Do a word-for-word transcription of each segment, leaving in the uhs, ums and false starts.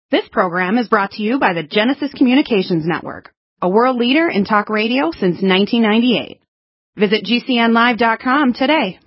This program is brought to you by the Genesis Communications Network, a world leader in talk radio since nineteen ninety-eight. Visit G C N live dot com today.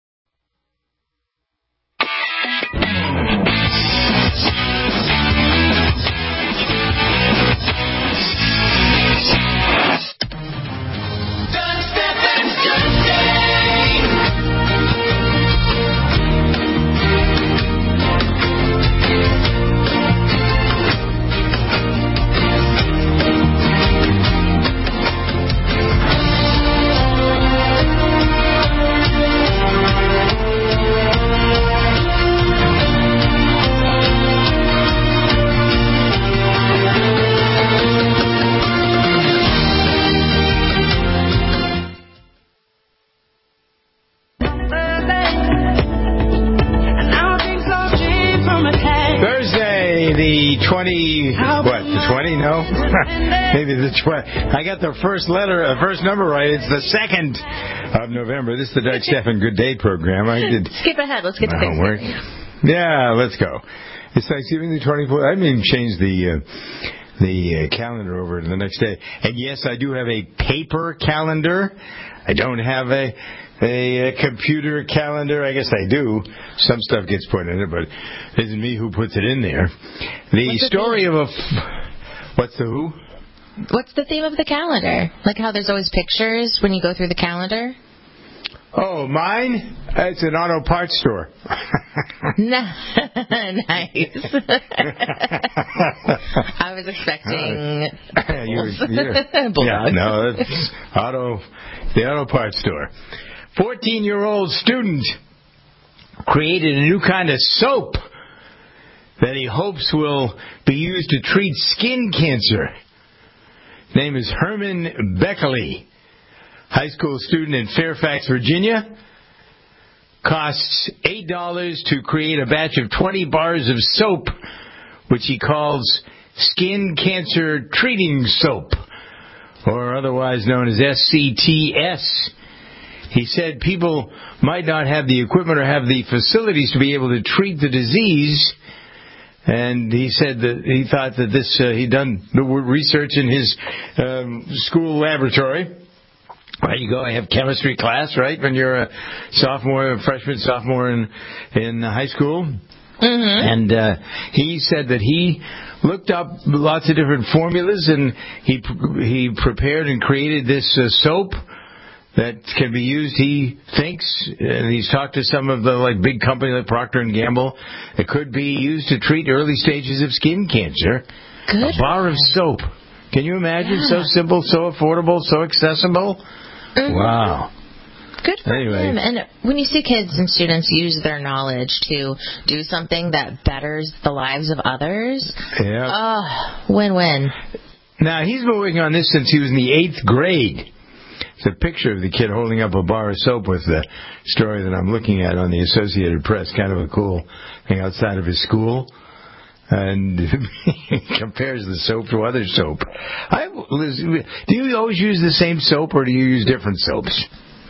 twenty, what, the twenty? No? Maybe the twenty. I got the first letter, the first number right. It's the second of November. This is the Doug Stephan Good Day program. I did. Skip ahead. Let's get to homework. Yeah, let's go. It's Thanksgiving the twenty-fourth. I mean, change the uh, the uh, calendar over to the next day. And yes, I do have a paper calendar. I don't have a A, a computer calendar. I guess I do. Some stuff gets put in it, but it isn't me who puts it in there. The what's story the of a... F- what's the who? What's the theme of the calendar? Like how there's always pictures when you go through the calendar? Oh, mine? It's an auto parts store. No. Nice. I was expecting... yeah, you're, you're, yeah, no, it's auto, the auto parts store. fourteen-year-old student created a new kind of soap that he hopes will be used to treat skin cancer. His name is Herman Beckley, high school student in Fairfax, Virginia. Costs eight dollars to create a batch of twenty bars of soap, which he calls Skin Cancer Treating Soap, or otherwise known as S C T S. He said people might not have the equipment or have the facilities to be able to treat the disease. And he said that he thought that this, uh, he'd done the research in his um, school laboratory. There you go. I have chemistry class, right? When you're a sophomore, a freshman, sophomore in, in high school. Mm-hmm. And uh, he said that he looked up lots of different formulas and he he prepared and created this uh, soap that can be used, he thinks, and he's talked to some of the like big companies like Procter and Gamble, it could be used to treat early stages of skin cancer. Good. A bar of soap. Can you imagine? Yeah. So simple, so affordable, so accessible. Mm-hmm. Wow. Good for anyway. him. And when you see kids and students use their knowledge to do something that betters the lives of others, yeah. Oh, win-win. Now, he's been working on this since he was in the eighth grade. It's a picture of the kid holding up a bar of soap with the story that I'm looking at on the Associated Press. Kind of a cool thing outside of his school. And he compares the soap to other soap. I, Liz, do you always use the same soap or do you use different soaps?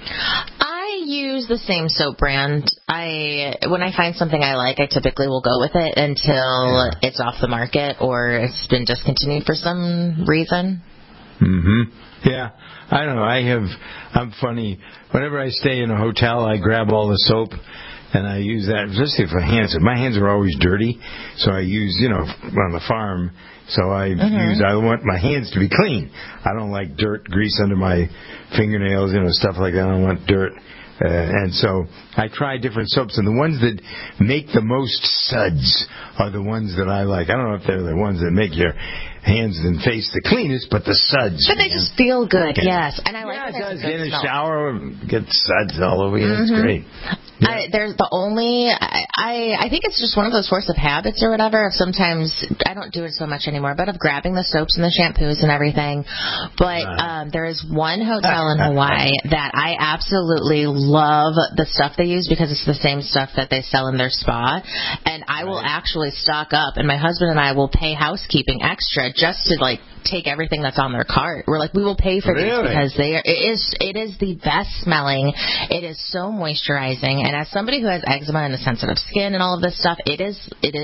I use the same soap brand. I when I find something I like, I typically will go with it until yeah. it's off the market or it's been discontinued for some reason. Mm-hmm. Yeah. I don't know. I have, I'm funny. Whenever I stay in a hotel, I grab all the soap and I use that, especially for hands. My hands are always dirty, so I use, you know, on the farm, so I mm-hmm. use, I want my hands to be clean. I don't like dirt, grease under my fingernails, you know, stuff like that. I don't want dirt. Uh, and so I try different soaps, and the ones that make the most suds are the ones that I like. I don't know if they're the ones that make your hands and face the cleanest, but the suds. But they man. just feel good, yeah. yes. And I yeah, like it does. Get in a shower, get suds all over you. Mm-hmm. It's great. Yeah. I, there's the only, I, I I think it's just one of those force of habits or whatever. Of sometimes, I don't do it so much anymore, but of grabbing the soaps and the shampoos and everything. But um, there is one hotel in Hawaii that I absolutely love the stuff they use because it's the same stuff that they sell in their spa. And I will actually stock up, and my husband and I will pay housekeeping extra just to, like, take everything that's on their cart. We're like, we will pay for really? these because they are, it is it is the best smelling. It is so moisturizing. And as somebody who has eczema and a sensitive skin and all of this stuff, it is it is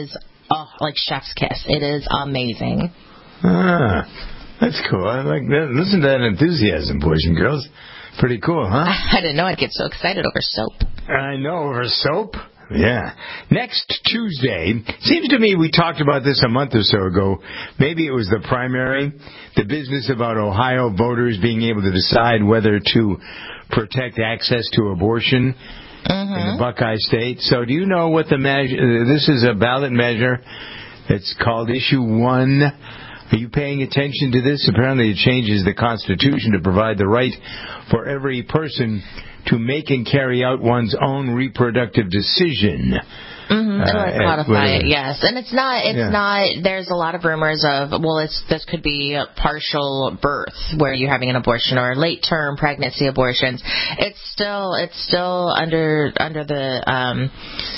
oh, like chef's kiss. It is amazing. Ah, that's cool. I like that. Listen to that enthusiasm, boys and girls. Pretty cool, huh? I didn't know I'd get so excited over soap. I know, over soap. Yeah. Next Tuesday, seems to me we talked about this a month or so ago. Maybe it was the primary, the business about Ohio voters being able to decide whether to protect access to abortion mm-hmm. in the Buckeye State. So do you know what the measure, this is a ballot measure. It's called Issue one. Are you paying attention to this? Apparently it changes the Constitution to provide the right for every person to make and carry out one's own reproductive decision. Mm-hmm. To like codify it, yes. And it's not, it's yeah. not, there's a lot of rumors of, well, it's, this could be a partial birth where you're having an abortion or late-term pregnancy abortions. It's still, it's still under, under the, um,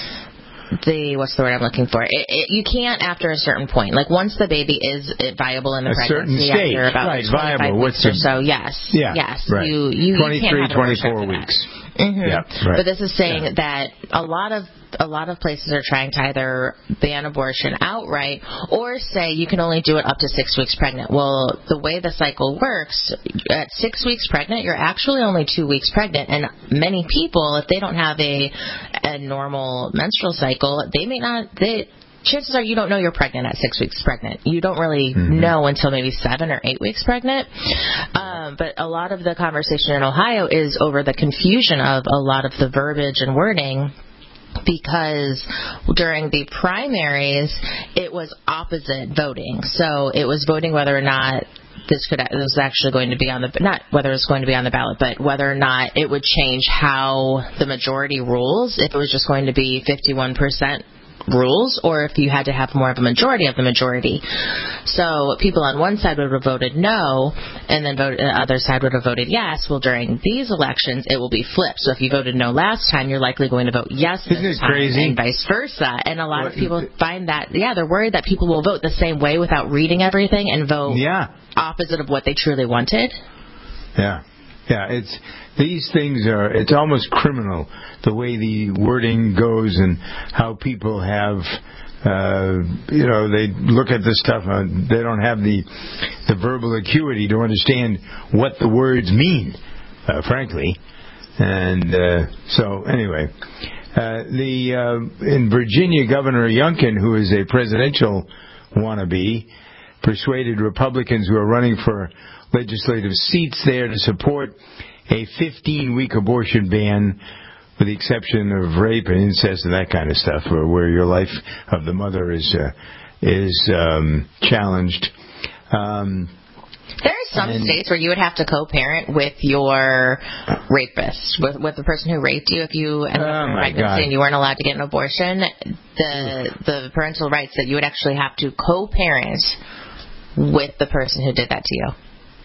the what's the word I'm looking for? It, it, you can't after a certain point. Like once the baby is viable in the a pregnancy, certain stage, after about right? twenty-five Viable. weeks What's or the, so, yes, yeah, yes. Right. You you, you can't have twenty-four weeks. Mm-hmm. Yeah, right. But this is saying yeah. that a lot of a lot of places are trying to either ban abortion outright or say you can only do it up to six weeks pregnant. Well, the way the cycle works, at six weeks pregnant, you're actually only two weeks pregnant. And many people, if they don't have a a normal menstrual cycle, they may not. They chances are you don't know you're pregnant at six weeks pregnant. You don't really mm-hmm. know until maybe seven or eight weeks pregnant. Um, but a lot of the conversation in Ohio is over the confusion of a lot of the verbiage and wording, because during the primaries, it was opposite voting. So it was voting whether or not this could this was actually going to be on the, not whether it's going to be on the ballot, but whether or not it would change how the majority rules, if it was just going to be fifty-one percent rules, or if you had to have more of a majority of the majority. So people on one side would have voted no, and then vote, the other side would have voted yes. Well, during these elections, it will be flipped. So if you voted no last time, you're likely going to vote yes this Isn't it time, crazy? and vice versa. And a lot what? of people find that, yeah, they're worried that people will vote the same way without reading everything and vote yeah. opposite of what they truly wanted. Yeah. Yeah, it's these things are, it's almost criminal, the way the wording goes and how people have, uh, you know, they look at this stuff and they don't have the the verbal acuity to understand what the words mean, uh, frankly. And uh, so, anyway, uh, the uh, in Virginia, Governor Youngkin, who is a presidential wannabe, persuaded Republicans who are running for legislative seats there to support a fifteen-week abortion ban, with the exception of rape and incest and that kind of stuff, where, where your life of the mother is uh, is um, challenged. Um, there are some and, states where you would have to co-parent with your rapist, with, with the person who raped you. If you ended up in pregnancy and you weren't allowed to get an abortion, the the parental rights that you would actually have to co-parent with the person who did that to you.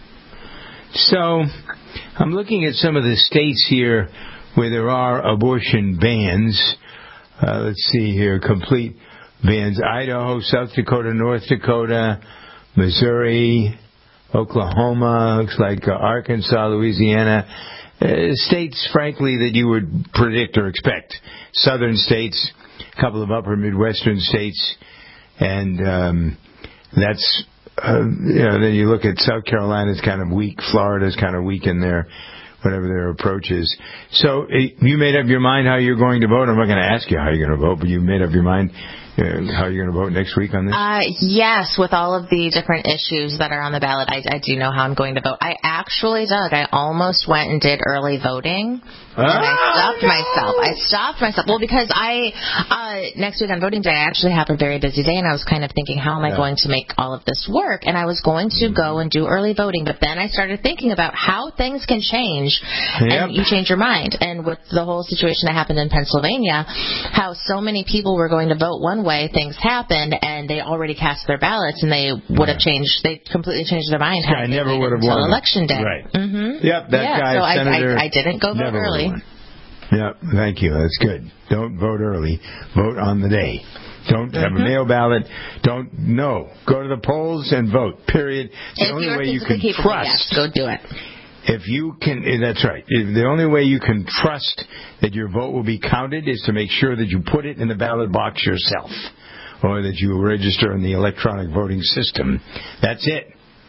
So, I'm looking at some of the states here where there are abortion bans. Uh, let's see here, complete bans. Idaho, South Dakota, North Dakota, Missouri, Oklahoma, looks like uh, Arkansas, Louisiana. Uh, states, frankly, that you would predict or expect. Southern states, a couple of upper Midwestern states, and um, that's... Uh, you know, then you look at South Carolina's kind of weak, Florida's kind of weak in their, whatever their approach is. So you made up your mind how you're going to vote. I'm not going to ask you how you're going to vote, but you made up your mind uh, how you're going to vote next week on this? Uh, yes, with all of the different issues that are on the ballot, I, I do know how I'm going to vote. I actually, Doug, I almost went and did early voting. And ah, I stopped no. myself. I stopped myself. Well, because I, uh, next week on voting day, I actually have a very busy day, and I was kind of thinking, how am I yeah. going to make all of this work? And I was going to mm-hmm. go and do early voting, but then I started thinking about how things can change, yep. and you change your mind. And with the whole situation that happened in Pennsylvania, how so many people were going to vote one way, things happened, and they already cast their ballots, and they would have changed, they completely changed their mind. Yeah, I never would have won election day. Right. Mm-hmm. Yep, that yeah, guy, so Senator. I, I, I didn't go vote early. Yeah, thank you. That's good. Don't vote early. Vote on the day. Don't mm-hmm. have a mail ballot. Don't, no. Go to the polls and vote, period. The if only you're way you can capable, trust. Yes, go do it. If you can, that's right. The only way you can trust that your vote will be counted is to make sure that you put it in the ballot box yourself. or that you register in the electronic voting system. That's it.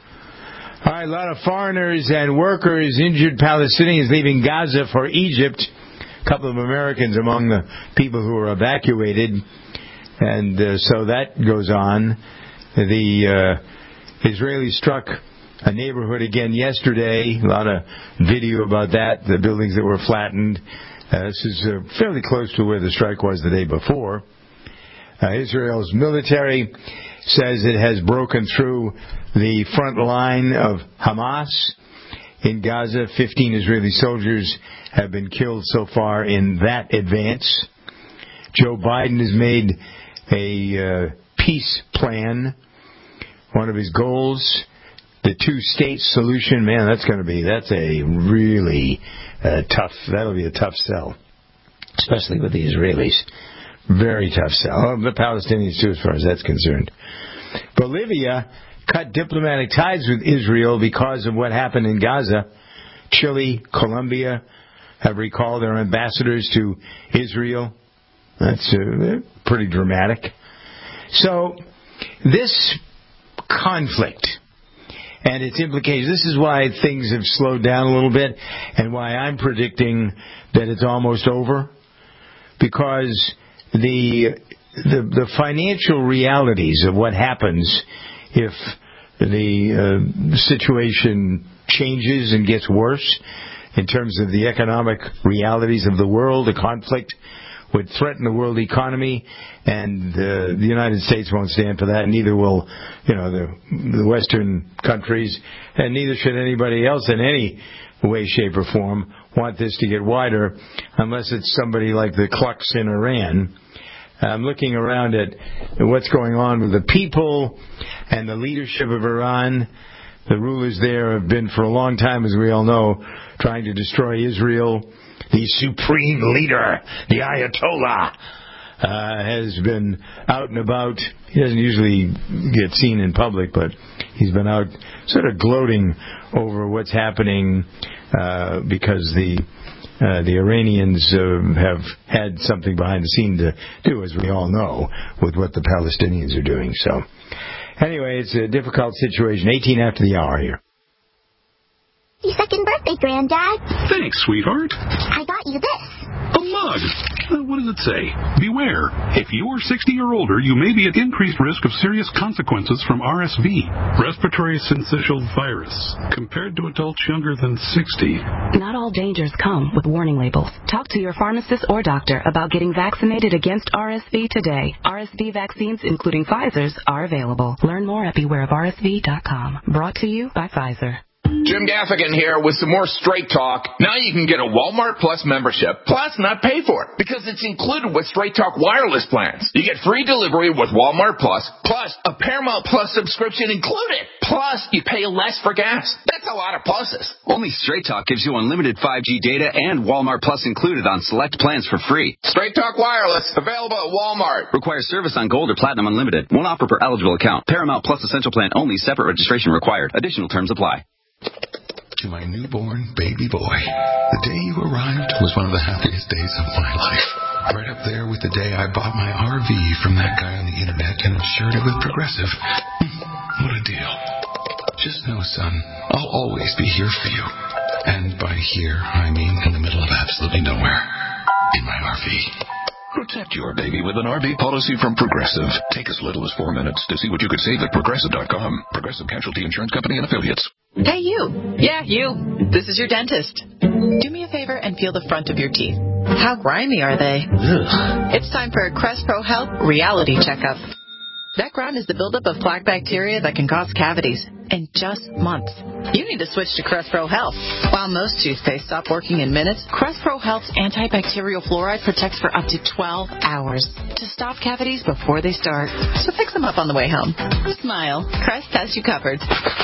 All right, a lot of foreigners and workers, injured Palestinians leaving Gaza for Egypt. A couple of Americans among the people who were evacuated. And uh, so that goes on. The uh, Israelis struck a neighborhood again yesterday. A lot of video about that, the buildings that were flattened. Uh, this is uh, fairly close to where the strike was the day before. Uh, Israel's military says it has broken through the front line of Hamas in Gaza. Fifteen Israeli soldiers have been killed so far in that advance. Joe Biden has made a uh, peace plan. One of his goals, the two-state solution. Man, that's going to be, that's a really uh, tough, that'll be a tough sell, especially with the Israelis. Very tough sell. Oh, the Palestinians, too, as far as that's concerned. Bolivia cut diplomatic ties with Israel because of what happened in Gaza. Chile, Colombia have recalled their ambassadors to Israel. That's uh, pretty dramatic. So, this conflict and its implications, this is why things have slowed down a little bit and why I'm predicting that it's almost over. Because the the, the financial realities of what happens if the uh, situation changes and gets worse in terms of the economic realities of the world, the conflict would threaten the world economy, and uh, the United States won't stand for that. Neither will, you know, the, the Western countries, and neither should anybody else in any way, shape, or form want this to get wider, unless it's somebody like the clucks in Iran. I'm looking around at what's going on with the people and the leadership of Iran. The rulers there have been for a long time, as we all know, trying to destroy Israel. The supreme leader, the Ayatollah, uh, has been out and about. He doesn't usually get seen in public, but he's been out sort of gloating over what's happening uh, because the uh, the Iranians uh, have had something behind the scene to do, as we all know, with what the Palestinians are doing. So, anyway, it's a difficult situation. eighteen after the hour here. Happy second birthday, Granddad. Thanks, sweetheart. I got you this. A mug. Uh, what does it say? Beware. If you're sixty or older, you may be at increased risk of serious consequences from R S V, respiratory syncytial virus, compared to adults younger than sixty. Not all dangers come with warning labels. Talk to your pharmacist or doctor about getting vaccinated against R S V today. R S V vaccines, including Pfizer's, are available. Learn more at beware of R S V dot com. Brought to you by Pfizer. Jim Gaffigan here with some more Straight Talk. Now you can get a Walmart Plus membership, plus not pay for it, because it's included with Straight Talk wireless plans. You get free delivery with Walmart Plus, plus a Paramount Plus subscription included. Plus, you pay less for gas. That's a lot of pluses. Only Straight Talk gives you unlimited five G data and Walmart Plus included on select plans for free. Straight Talk wireless, available at Walmart. Requires service on Gold or Platinum Unlimited. One offer per eligible account. Paramount Plus Essential Plan only. Separate registration required. Additional terms apply. To my newborn baby boy, the day you arrived was one of the happiest days of my life. Right up there with the day I bought my R V from that guy on the internet and insured it with Progressive. What a deal. Just know, son, I'll always be here for you. And by here, I mean in the middle of absolutely nowhere. In my R V. Protect your baby with an R V policy from Progressive. Take as little as four minutes to see what you could save at Progressive dot com. Progressive Casualty Insurance Company and Affiliates. Hey, you. Yeah, you. This is your dentist. Do me a favor and feel the front of your teeth. How grimy are they? Ugh. It's time for a Crest Pro Health reality checkup. That grime is the buildup of plaque bacteria that can cause cavities in just months. You need to switch to Crest Pro Health. While most toothpaste stop working in minutes, Crest Pro Health's antibacterial fluoride protects for up to twelve hours to stop cavities before they start. So fix them up on the way home. Smile. Crest has you covered.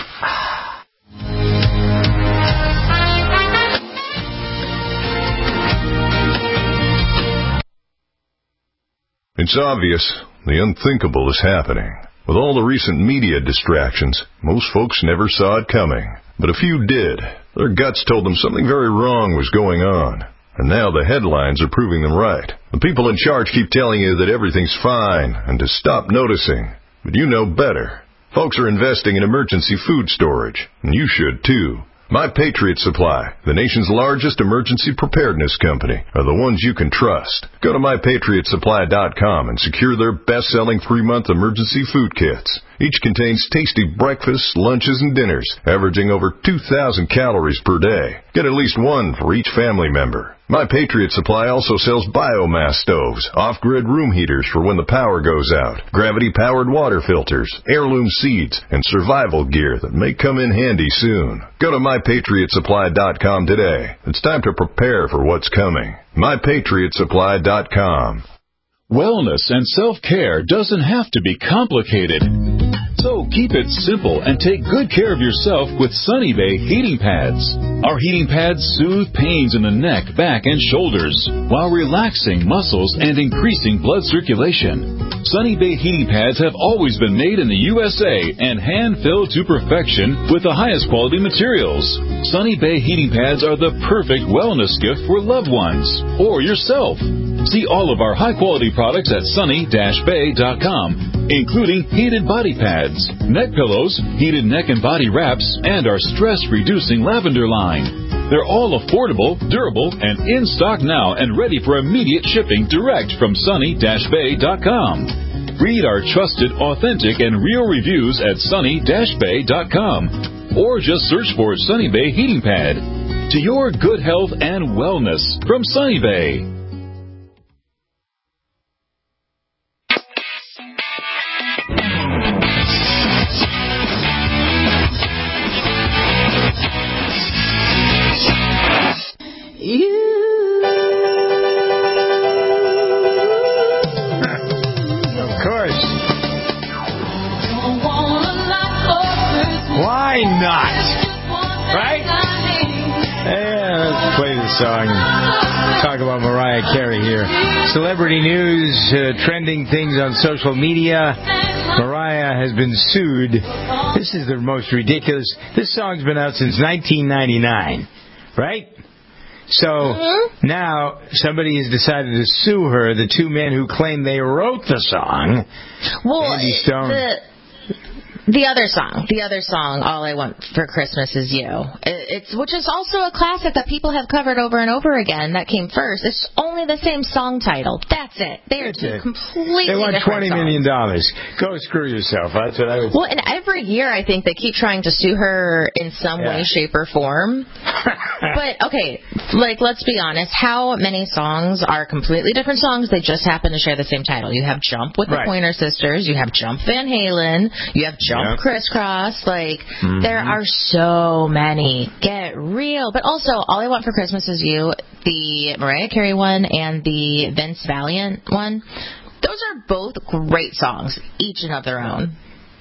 It's obvious the unthinkable is happening. With all the recent media distractions, most folks never saw it coming. But a few did. Their guts told them something very wrong was going on. And now the headlines are proving them right. The people in charge keep telling you that everything's fine and to stop noticing. But you know better. Folks are investing in emergency food storage, and you should too. My Patriot Supply, the nation's largest emergency preparedness company, are the ones you can trust. Go to my patriot supply dot com and secure their best-selling three-month emergency food kits. Each contains tasty breakfasts, lunches, and dinners, averaging over two thousand calories per day. Get at least one for each family member. My Patriot Supply also sells biomass stoves, off-grid room heaters for when the power goes out, gravity-powered water filters, heirloom seeds, and survival gear that may come in handy soon. Go to my patriot supply dot com today. It's time to prepare for what's coming. my patriot supply dot com. Wellness and self-care doesn't have to be complicated. So keep it simple and take good care of yourself with Sunny Bay heating pads. Our heating pads soothe pains in the neck, back, and shoulders while relaxing muscles and increasing blood circulation. Sunny Bay heating pads have always been made in the U S A and hand-filled to perfection with the highest quality materials. Sunny Bay heating pads are the perfect wellness gift for loved ones or yourself. See all of our high-quality products at sunny dash bay dot com, including heated body pads, neck pillows, heated neck and body wraps, and our stress-reducing lavender line. They're all affordable, durable, and in stock now and ready for immediate shipping direct from sunny dash bay dot com. Read our trusted, authentic, and real reviews at sunny dash bay dot com, or just search for Sunny Bay Heating Pad. To your good health and wellness from Sunny Bay. Why not? Right? Yeah, let's play this song and talk about Mariah Carey here. Celebrity news, uh, trending things on social media. Mariah has been sued. This is the most ridiculous. This song's been out since nineteen ninety-nine, right? So mm-hmm. now somebody has decided to sue her, the two men who claim they wrote the song. Well, Andy Stone. The- The other song, the other song, All I Want for Christmas Is You. It's which is also a classic that people have covered over and over again. That came first. It's only the same song title. That's it. They are two completely They want different twenty million dollars. Go screw yourself. That's what I was. Well, and every year I think they keep trying to sue her in some Yeah. way, shape, or form. But okay, like let's be honest. How many songs are completely different songs? They just happen to share the same title. You have Jump with the Right. Pointer Sisters. You have Jump Van Halen. You have Jump. Yep. Crisscross, like mm-hmm. there are so many. Get real. But also, All I Want for Christmas Is You, the Mariah Carey one and the Vince Valiant one, those are both great songs, each and of their own.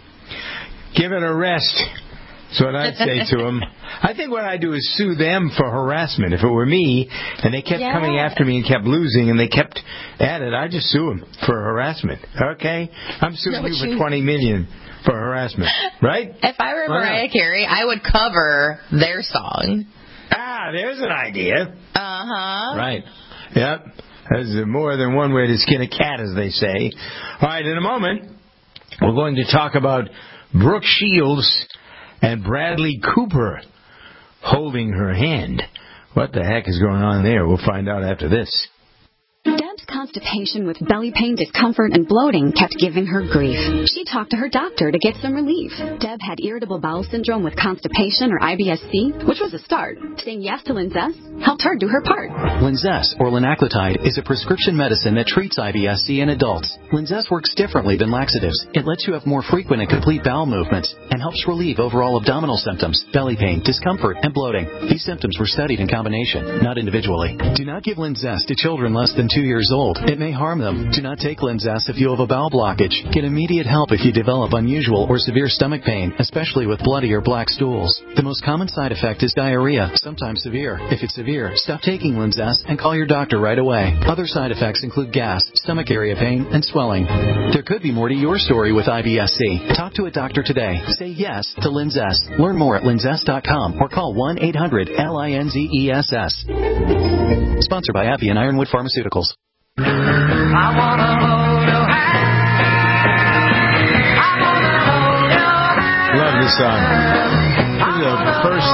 Give it a rest. That's what I'd say to them. I think what I'd do is sue them for harassment. If it were me, and they kept yeah. coming after me and kept losing, and they kept at it, I'd just sue them for harassment. Okay? I'm suing no, you for twenty million dollars. For harassment, right? If I were Mariah Carey, I would cover their song. Ah, there's an idea. Uh-huh. Right. Yep. There's more than one way to skin a cat, as they say. All right, in a moment, we're going to talk about Brooke Shields and Bradley Cooper holding her hand. What the heck is going on there? We'll find out after this. Deb's constipation with belly pain, discomfort, and bloating kept giving her grief. She talked to her doctor to get some relief. Deb had irritable bowel syndrome with constipation, or I B S C, which was a start. Saying yes to Linzess helped her do her part. Linzess, or linaclotide, is a prescription medicine that treats I B S C in adults. Linzess works differently than laxatives. It lets you have more frequent and complete bowel movements and helps relieve overall abdominal symptoms, belly pain, discomfort, and bloating. These symptoms were studied in combination, not individually. Do not give Linzess to children less than two years old. It may harm them. Do not take Linzess if you have a bowel blockage. Get immediate help if you develop unusual or severe stomach pain, especially with bloody or black stools. The most common side effect is diarrhea, sometimes severe. If it's severe, stop taking Linzess and call your doctor right away. Other side effects include gas, stomach area pain, and swelling. There could be more to your story with I B S C. Talk to a doctor today. Say yes to Linzess. Learn more at linzess dot com or call one eight hundred L I N Z E S S. Sponsored by Appy and Ironwood Pharmaceuticals. I wanna hold your hand. I wanna hold your hand. Love this song. This is the first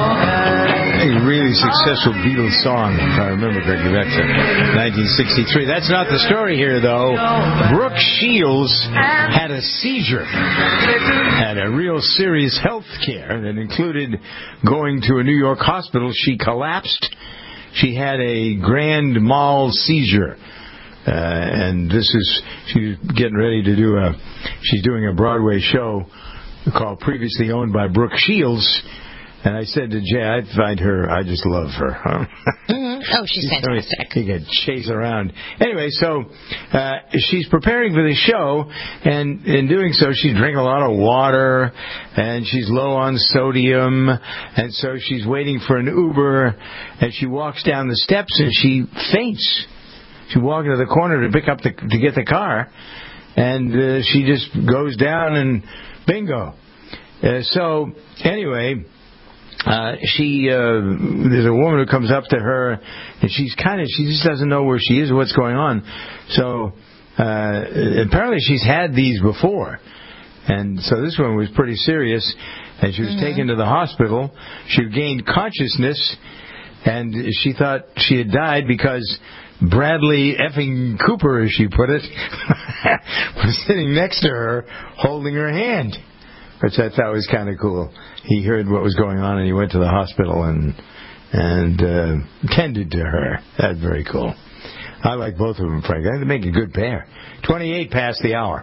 a really successful Beatles song, if I remember correctly. That's nineteen sixty-three. That's not the story here, though. Brooke Shields had a seizure, had a real serious health care that included going to a New York hospital. She collapsed. She had a grand mal seizure. Uh, and this is, she's getting ready to do a, she's doing a Broadway show called Previously Owned by Brooke Shields. And I said to Jay, I'd find her, I just love her. Huh? Mm-hmm. Oh, she's fantastic. You can chase around. Anyway, so uh, she's preparing for the show, and in doing so, she's drinking a lot of water, and she's low on sodium, and so she's waiting for an Uber, and she walks down the steps, and she faints. She walks to the corner to pick up the to get the car, and uh, she just goes down, and bingo. Uh, so anyway. Uh, she, uh, there's a woman who comes up to her, and she's kind of, she just doesn't know where she is or what's going on. So, uh, apparently she's had these before. And so this one was pretty serious, and she was mm-hmm. taken to the hospital. She gained consciousness, and she thought she had died because Bradley effing Cooper, as she put it, was sitting next to her, holding her hand. Which I thought was kind of cool. He heard what was going on, and he went to the hospital and and uh, tended to her. That's very cool. I like both of them, Frank. They make a good pair. twenty-eight past the hour.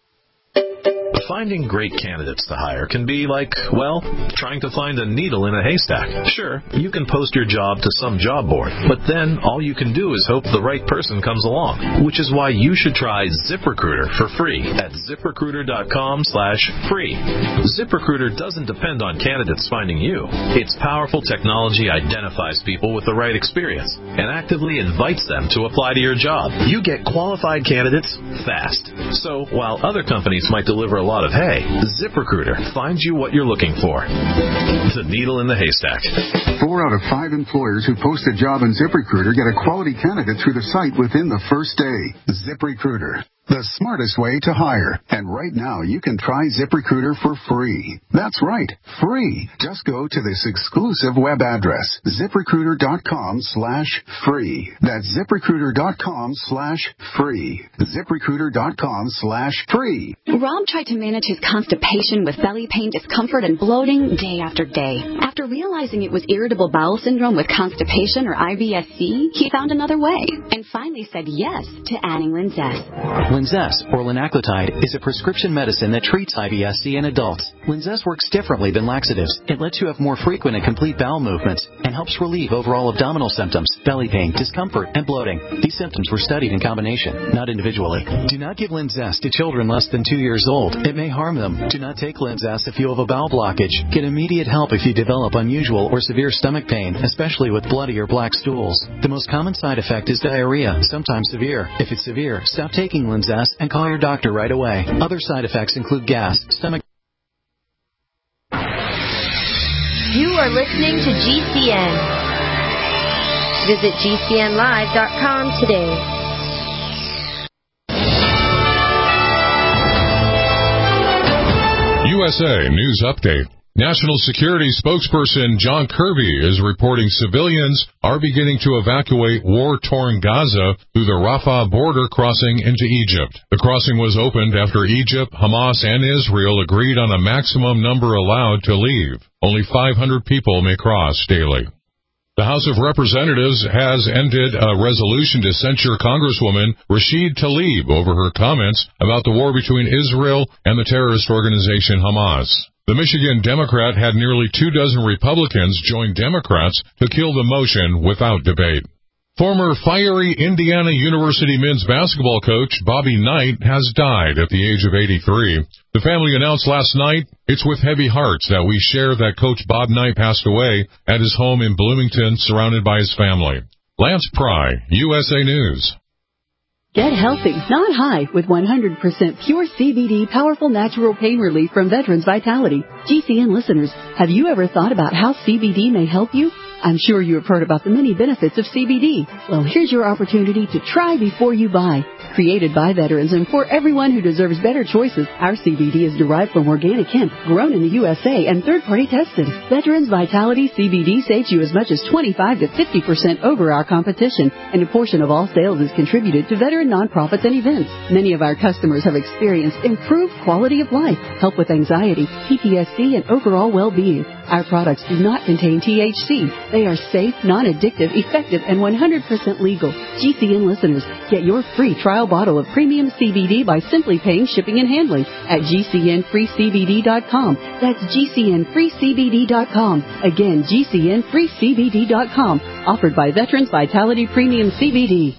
Finding great candidates to hire can be like, well, trying to find a needle in a haystack. Sure, you can post your job to some job board, but then all you can do is hope the right person comes along, which is why you should try ZipRecruiter for free at ZipRecruiter.com slash free. ZipRecruiter doesn't depend on candidates finding you. Its powerful technology identifies people with the right experience and actively invites them to apply to your job. You get qualified candidates fast. So while other companies might deliver a lot of hay, ZipRecruiter finds you what you're looking for. The needle in the haystack. Four out of five employers who post a job on ZipRecruiter get a quality candidate through the site within the first day. ZipRecruiter, the smartest way to hire. And right now, you can try ZipRecruiter for free. That's right, free. Just go to this exclusive web address, ZipRecruiter.com slash free. That's ZipRecruiter.com slash free. ZipRecruiter.com slash free. Rob tried to manage his constipation with belly pain, discomfort, and bloating day after day. After realizing it was irritable bowel syndrome with constipation or I B S C, he found another way and finally said yes to adding Linzess. Linzess, or linaclotide, is a prescription medicine that treats I B S C in adults. Linzess works differently than laxatives. It lets you have more frequent and complete bowel movements and helps relieve overall abdominal symptoms, belly pain, discomfort, and bloating. These symptoms were studied in combination, not individually. Do not give Linzess to children less than two years old. It may harm them. Do not take Linzess if you have a bowel blockage. Get immediate help if you develop unusual or severe stomach pain, especially with bloody or black stools. The most common side effect is diarrhea, sometimes severe. If it's severe, stop taking Linzess and call your doctor right away. Other side effects include gas, stomach. You are listening to G C N. Visit G C N live dot com today. U S A News Update. National Security spokesperson John Kirby is reporting civilians are beginning to evacuate war-torn Gaza through the Rafah border crossing into Egypt. The crossing was opened after Egypt, Hamas, and Israel agreed on a maximum number allowed to leave. Only five hundred people may cross daily. The House of Representatives has ended a resolution to censure Congresswoman Rashid Tlaib over her comments about the war between Israel and the terrorist organization Hamas. The Michigan Democrat had nearly two dozen Republicans join Democrats to kill the motion without debate. Former fiery Indiana University men's basketball coach Bobby Knight has died at the age of eighty-three. The family announced last night, "It's with heavy hearts that we share that Coach Bob Knight passed away at his home in Bloomington, surrounded by his family." Lance Pry, U S A News. Get healthy, not high, with one hundred percent pure C B D powerful natural pain relief from Veterans Vitality. G C N listeners, have you ever thought about how C B D may help you? I'm sure you have heard about the many benefits of C B D. Well, here's your opportunity to try before you buy. Created by veterans and for everyone who deserves better choices, our C B D is derived from organic hemp, grown in the U S A and third-party tested. Veterans Vitality C B D saves you as much as twenty-five to fifty percent over our competition, and a portion of all sales is contributed to veteran nonprofits and events. Many of our customers have experienced improved quality of life, help with anxiety, P T S D, and overall well-being. Our products do not contain T H C. They are safe, non-addictive, effective, and one hundred percent legal. G C N listeners, get your free trial bottle of premium C B D by simply paying shipping and handling at G C N free C B D dot com. That's G C N free C B D dot com. Again, G C N free C B D dot com. Offered by Veterans Vitality Premium C B D.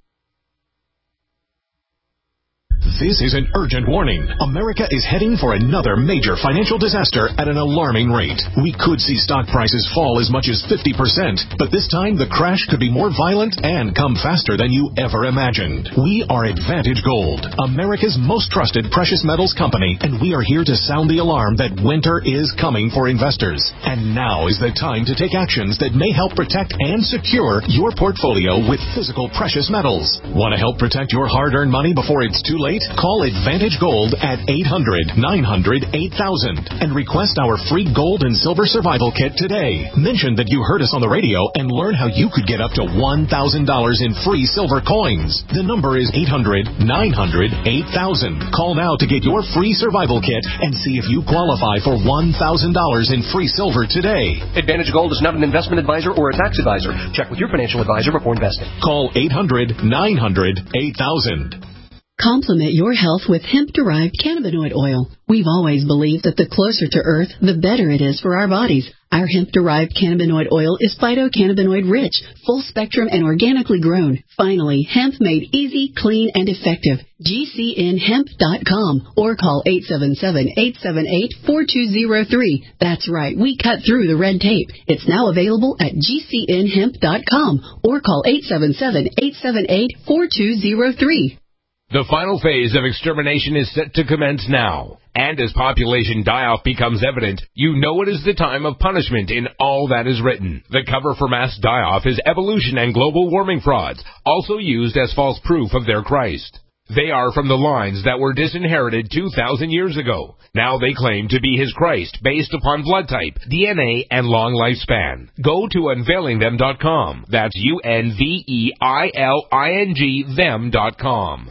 This is an urgent warning. America is heading for another major financial disaster at an alarming rate. We could see stock prices fall as much as fifty percent, but this time the crash could be more violent and come faster than you ever imagined. We are Advantage Gold, America's most trusted precious metals company, and we are here to sound the alarm that winter is coming for investors. And now is the time to take actions that may help protect and secure your portfolio with physical precious metals. Want to help protect your hard-earned money before it's too late? Call Advantage Gold at eight hundred, nine hundred, eight thousand and request our free gold and silver survival kit today. Mention that you heard us on the radio and learn how you could get up to one thousand dollars in free silver coins. The number is eight hundred, nine hundred, eight thousand. Call now to get your free survival kit and see if you qualify for one thousand dollars in free silver today. Advantage Gold is not an investment advisor or a tax advisor. Check with your financial advisor before investing. Call eight hundred, nine hundred, eight thousand. Complement your health with hemp-derived cannabinoid oil. We've always believed that the closer to Earth, the better it is for our bodies. Our hemp-derived cannabinoid oil is phytocannabinoid-rich, full-spectrum, and organically grown. Finally, hemp made easy, clean, and effective. G C N hemp dot com or call eight seven seven, eight seven eight, four two zero three. That's right, we cut through the red tape. It's now available at G C N hemp dot com or call eight seven seven, eight seven eight, four two zero three. The final phase of extermination is set to commence now. And as population die-off becomes evident, you know it is the time of punishment in all that is written. The cover for mass die-off is evolution and global warming frauds, also used as false proof of their Christ. They are from the lines that were disinherited two thousand years ago. Now they claim to be his Christ based upon blood type, D N A, and long lifespan. Go to unveiling them dot com. That's U N V E I L I N G them dot com.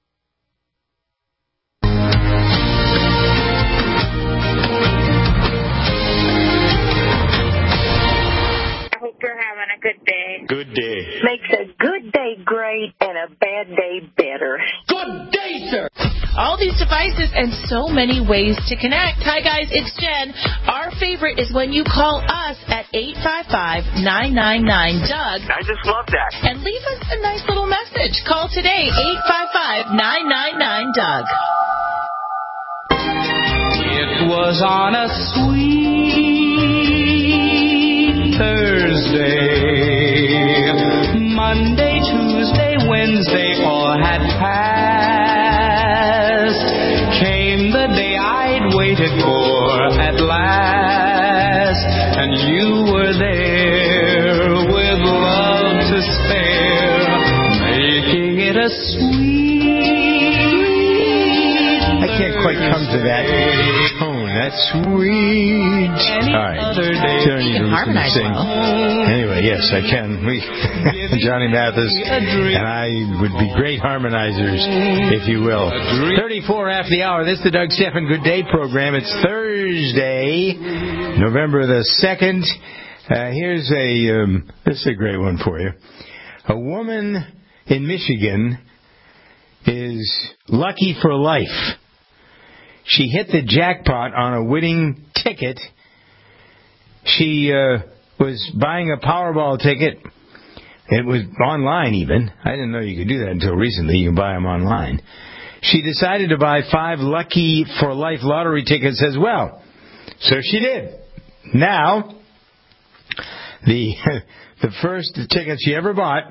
You're having a good day. Good day. Makes a good day great and a bad day better. Good day, sir. All these devices and so many ways to connect. Hi, guys. It's Jen. Our favorite is when you call us at eight five five, nine nine nine, D O U G. I just love that. And leave us a nice little message. Call today, eight five five, nine nine nine, D O U G. It was on a sweet Thursday, Monday, Tuesday, Wednesday, all had passed. Came the day I'd waited for at last, and you were there with love to spare, making it a sweet. I can't quite come to that tone. That's sweet. All right. You can harmonize well. Anyway, yes, I can. We, Johnny Mathis and I would be great harmonizers, if you will. thirty-four after the hour. This is the Doug Stephan Good Day program. It's Thursday, November the second. Uh, here's a, um, this is a great one for you. A woman in Michigan is lucky for life. She hit the jackpot on a winning ticket. She uh, was buying a Powerball ticket. It was online even. I didn't know you could do that until recently. You can buy them online. She decided to buy five Lucky for Life lottery tickets as well. So she did. Now, the the first ticket she ever bought,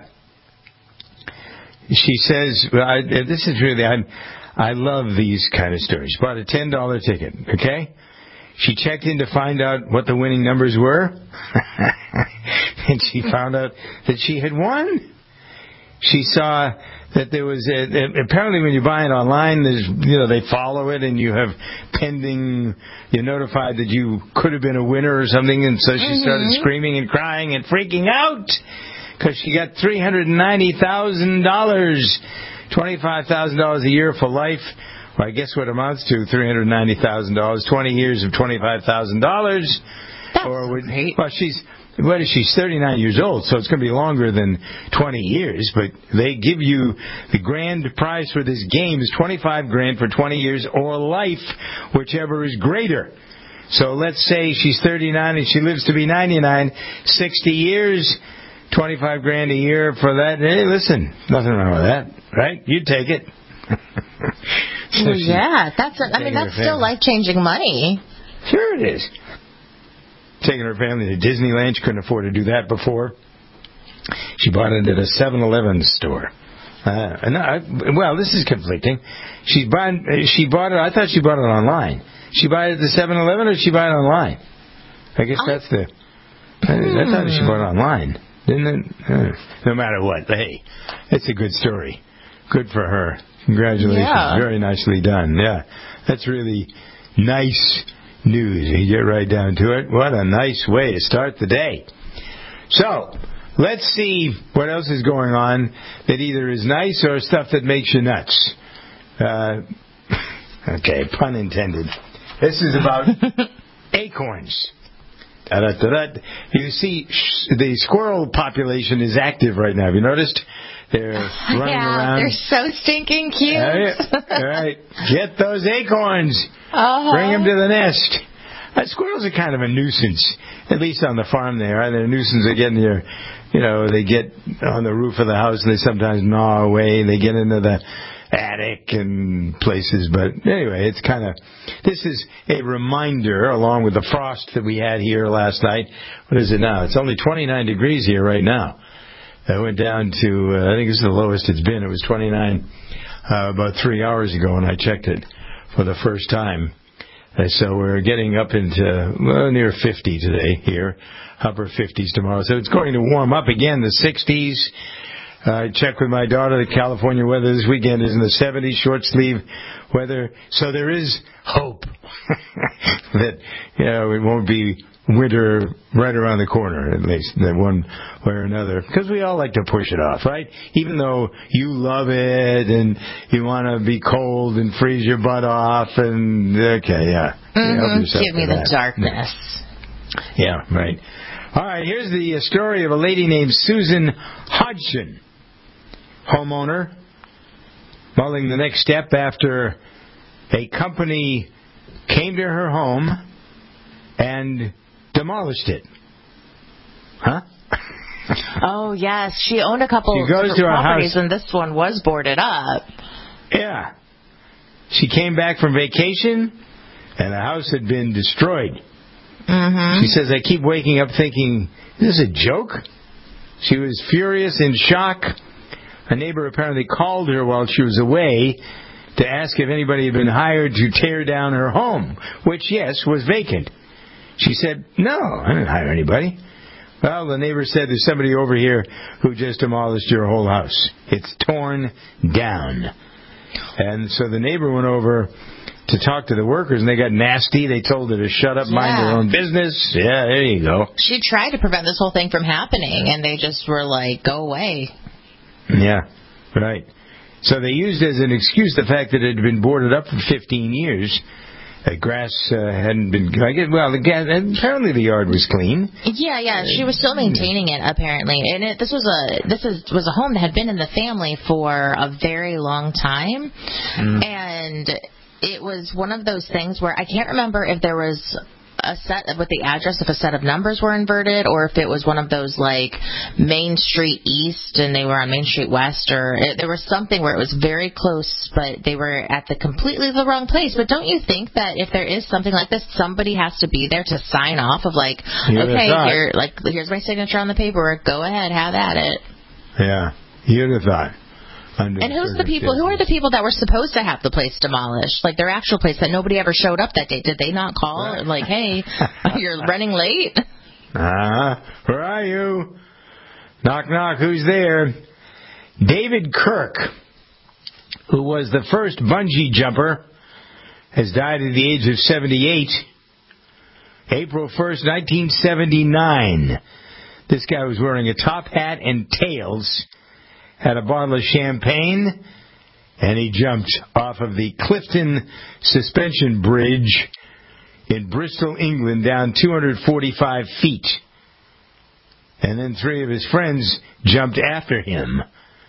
she says, I, this is really, I'm, I love these kind of stories. She bought a ten dollar ticket, okay? she checked in to find out what the winning numbers were, and she found out that she had won. She saw that there was a, apparently when you buy it online, there's you know they follow it and you have pending. You're notified that you could have been a winner or something, and so she mm-hmm. started screaming and crying and freaking out because she got three hundred ninety thousand dollars, twenty-five thousand dollars a year for life. Well, I guess what amounts to three hundred ninety thousand dollars, twenty years of twenty-five thousand dollars. Or with, well, she's. What is she? She's thirty-nine years old, so it's going to be longer than twenty years. But they give you the grand prize for this game is twenty-five grand for twenty years or life, whichever is greater. So let's say she's thirty-nine and she lives to be ninety-nine, sixty years, twenty-five grand a year for that. Hey, listen, nothing wrong with that, right? You'd take it. So well, yeah, that's. A, I mean, that's still life-changing money. Sure, it is. Taking her family to Disneyland. She couldn't afford to do that before. She bought it at a seven eleven store. Uh, and I, well, this is conflicting. She bought, she bought it, I thought she bought it online. She bought it at the seven eleven or did she buy it online? I guess that's the... I, I thought she bought it online. Didn't it? Uh, no matter what. Hey, it's a good story. Good for her. Congratulations. Yeah. Very nicely done. Yeah. That's really nice news. You get right down to it. What a nice way to start the day. So, let's see what else is going on that either is nice or stuff that makes you nuts. Uh, okay, pun intended. This is about acorns. Da-da-da-da. You see, the squirrel population is active right now. Have you noticed? They're running yeah, around. They're so stinking cute. All right. All right. Get those acorns. Uh-huh. Bring them to the nest. Uh, squirrels are kind of a nuisance, at least on the farm there. They're a nuisance. They get in your, you know, they get on the roof of the house and they sometimes gnaw away. They get into the attic and places. But anyway, it's kind of, this is a reminder, along with the frost that we had here last night. What is it now? It's only twenty-nine degrees here right now. I went down to, uh, I think this is the lowest it's been. It was twenty-nine uh, about three hours ago when I checked it for the first time. Uh, so we're getting up into well, near fifty today here, upper fifties tomorrow. So it's going to warm up again, the sixties. I uh, checked with my daughter. The California weather this weekend is in the seventies, short sleeve weather. So there is hope that, you know, it won't be winter right around the corner, at least, that one way or another. Because we all like to push it off, right? Even though you love it and you want to be cold and freeze your butt off and, okay, yeah. Mm-hmm. Give me the that. darkness. Yeah, right. All right, here's the story of a lady named Susan Hodgson, homeowner, mulling the next step after a company came to her home and demolished it. Huh? Oh, yes. She owned a couple she goes of to properties, house. and this one was boarded up. Yeah. She came back from vacation, and the house had been destroyed. Mm-hmm. She says, I keep waking up thinking, is this a joke? She was furious, in shock. A neighbor apparently called her while she was away to ask if anybody had been hired to tear down her home, which, yes, was vacant. She said, no, I didn't hire anybody. Well, the neighbor said, there's somebody over here who just demolished your whole house. It's torn down. And so the neighbor went over to talk to the workers, and they got nasty. They told her to shut up, yeah. mind their own business. Yeah, there you go. She tried to prevent this whole thing from happening, and they just were like, go away. Yeah, right. So they used as an excuse the fact that it had been boarded up for fifteen years. The grass uh, hadn't been, I guess, well, the gas, apparently the yard was clean. Yeah, yeah, she was still maintaining it, apparently. And it, this was a this is was a home that had been in the family for a very long time. Mm. And it was one of those things where I can't remember if there was a set with the address, if a set of numbers were inverted, or if it was one of those like Main Street East and they were on Main Street West, or it, there was something where it was very close, but they were at the completely the wrong place. But don't you think that if there is something like this, somebody has to be there to sign off of like, You'd okay, here, like here's my signature on the paperwork. Go ahead, have at it. Yeah, you'd have thought. Under and who's the people? Who are the people that were supposed to have the place demolished? Like their actual place that nobody ever showed up that day. Did they not call? Right. Like, hey, you're running late. Uh, where are you? Knock, knock. Who's there? David Kirk, who was the first bungee jumper, has died at the age of seventy-eight. April first, nineteen seventy-nine. This guy was wearing a top hat and tails, had a bottle of champagne, and he jumped off of the Clifton Suspension Bridge in Bristol, England, down two hundred forty-five feet. And then three of his friends jumped after him.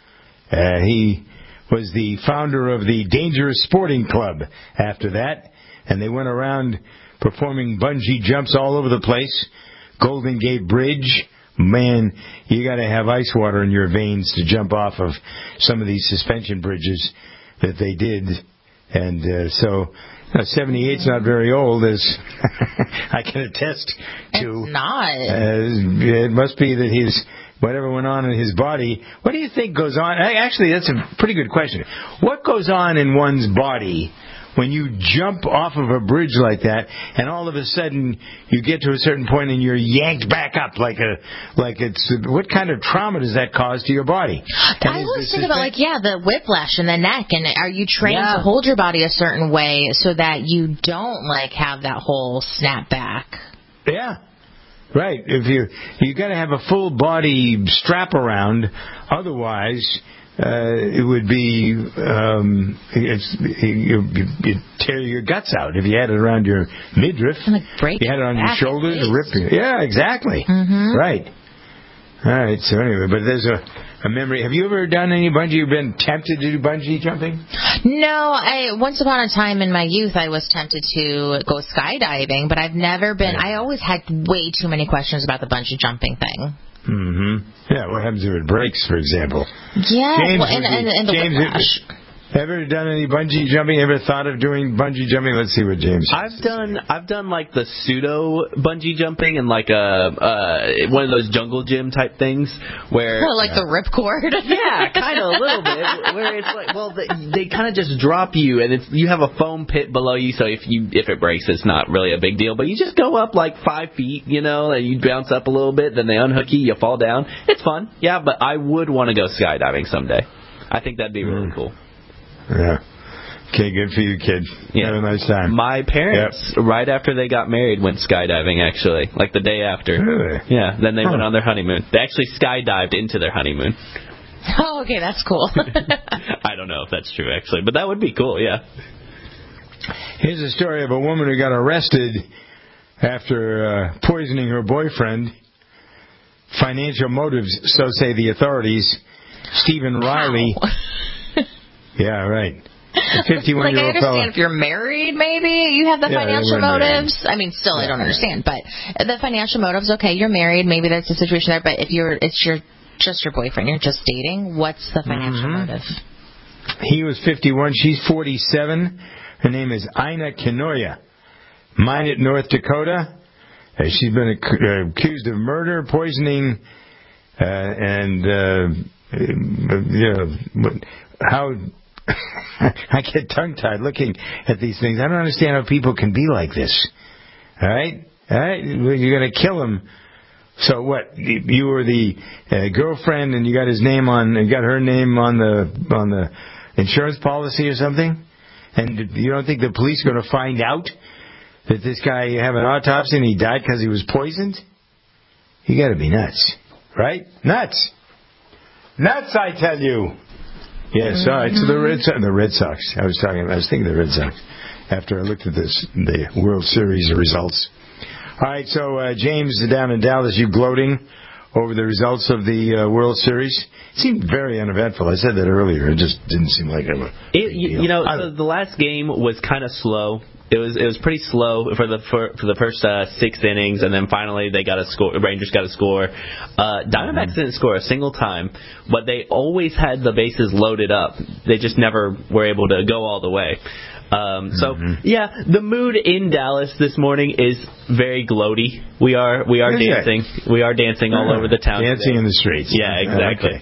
Uh, he was the founder of the Dangerous Sporting Club after that, and they went around performing bungee jumps all over the place. Golden Gate Bridge. Man, you got to have ice water in your veins to jump off of some of these suspension bridges that they did. And uh, so, uh, seventy-eight's not very old, as I can attest to. It's not. Uh, it must be that his whatever went on in his body. What do you think goes on? Actually, that's a pretty good question. What goes on in one's body when you jump off of a bridge like that, and all of a sudden you get to a certain point and you're yanked back up like a like it's what kind of trauma does that cause to your body? I always think about like yeah, the whiplash in the neck, and are you trained yeah. to hold your body a certain way so that you don't like have that whole snap back? Yeah. Right. If you you got to have a full body strap around, otherwise uh, it would be um, it's, you you tear your guts out if you had it around your midriff. Like break you had it on your shoulders, rip you. Yeah, exactly. Mm-hmm. Right. All right. So anyway, but there's a. A memory. Have you ever done any bungee? You've been tempted to do bungee jumping? No. I once upon a time in my youth, I was tempted to go skydiving, but I've never been. I always had way too many questions about the bungee jumping thing. Mm-hmm. Yeah. What happens if it breaks, for example? Yeah. James, well, and, and, and the James, whiplash. Ever done any bungee jumping? Ever thought of doing bungee jumping? Let's see what James says. I've done I've done like the pseudo bungee jumping and like a uh, one of those jungle gym type things where well, like uh, the ripcord. Yeah, kind of a little bit. Where it's like, well, they, they kind of just drop you, and it's you have a foam pit below you, so if you if it breaks, it's not really a big deal. But you just go up like five feet, you know, and you bounce up a little bit, then they unhook you, you fall down. It's fun, yeah. But I would want to go skydiving someday. I think that'd be really mm. cool. Yeah. Okay, good for you, kid. Yeah. Have a nice time. My parents, yep. right after they got married, went skydiving, actually. Like the day after. Really? Yeah, then they huh. went on their honeymoon. They actually skydived into their honeymoon. Oh, okay, that's cool. I don't know if that's true, actually, but that would be cool, yeah. Here's a story of a woman who got arrested after uh, poisoning her boyfriend. Financial motives, so say the authorities. Stephen Riley... Wow. Yeah, right. A fifty-one-year-old like, I understand fellow. If you're married, maybe you have the yeah, financial motives. Married. I mean, still, yeah, I don't understand, but the financial motives. Okay, you're married. Maybe that's the situation there. But if you're, it's your just your boyfriend. You're just dating. What's the financial mm-hmm. motive? He was fifty-one. She's forty-seven. Her name is Ina Kenoya. Minot, North Dakota. Uh, she's been ac- uh, accused of murder, poisoning, uh, and uh, you know how. I get tongue-tied looking at these things. I don't understand how people can be like this. All right? All right? You're going to kill him. So what? You were the uh, girlfriend and you got his name on, you got her name on the on the insurance policy or something? And you don't think the police are going to find out that this guy have an autopsy and he died because he was poisoned? You got to be nuts. Right? Nuts. Nuts, I tell you. Yes, all right. So the Red Sox, the Red Sox. I was talking. I was thinking the Red Sox after I looked at this, the World Series results. All right. So uh, James down in Dallas, you gloating over the results of the uh, World Series? It seemed very uneventful. I said that earlier. It just didn't seem like a. It, you, you know, the, the last game was kind of slow. It was it was pretty slow for the for, for the first uh, six innings, and then finally they got a score. Rangers got a score. Uh, Diamondbacks mm-hmm. didn't score a single time, but they always had the bases loaded up. They just never were able to go all the way. Um, so mm-hmm. yeah, the mood in Dallas this morning is very gloaty. We are we are Is dancing. It? We are dancing all over the town. Dancing today. in the streets. Yeah, exactly. Okay.